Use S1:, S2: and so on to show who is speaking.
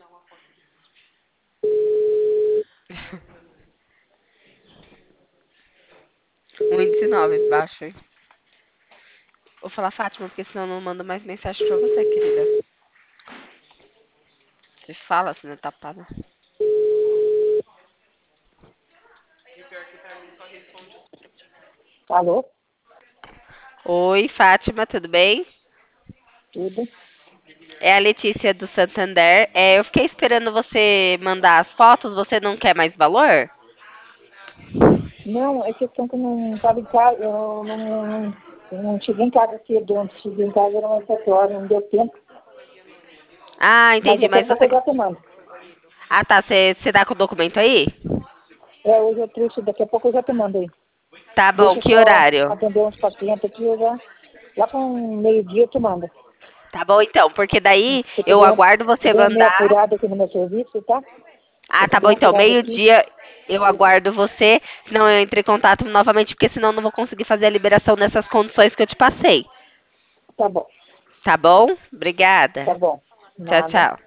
S1: O índice 9, baixo. Hein? Vou falar Fátima, porque senão eu não mando mais mensagem pra você, querida. Você fala assim, né, tapada.
S2: Alô?
S1: Oi, Fátima, tudo bem?
S2: Tudo?
S1: É a Letícia do Santander. Eu fiquei esperando você mandar as fotos. Você não quer mais valor?
S2: Não, é questão que eu não estava em casa, eu não cheguei em casa cedo ontem, cheguei em casa era umas 7 horas, não deu tempo,
S1: Ah,
S2: mas
S1: entendi.
S2: daqui a
S1: Mas
S2: pouco
S1: você.
S2: eu já te mando.
S1: Ah, tá. Você tá com o documento aí?
S2: Hoje eu trouxe, daqui a pouco eu já te mando aí.
S1: Tá bom.
S2: Deixa eu
S1: Que
S2: só
S1: horário?
S2: atender uns pacientes aqui, lá para um meio-dia eu te mando.
S1: Tá bom, então. Porque daí
S2: Se eu
S1: eu
S2: puder,
S1: aguardo você
S2: dei uma meia
S1: mandar.
S2: apurada aqui no meu serviço, tá? Se
S1: Ah,
S2: eu
S1: tá
S2: puder
S1: bom,
S2: uma
S1: então.
S2: apurada aqui,
S1: Meio-dia eu aguardo você. Senão eu entre em contato novamente, porque senão eu não vou conseguir fazer a liberação nessas condições que eu te passei.
S2: tá bom,
S1: Tá bom? Obrigada.
S2: tá bom.
S1: Tchau,
S2: Nada.
S1: tchau.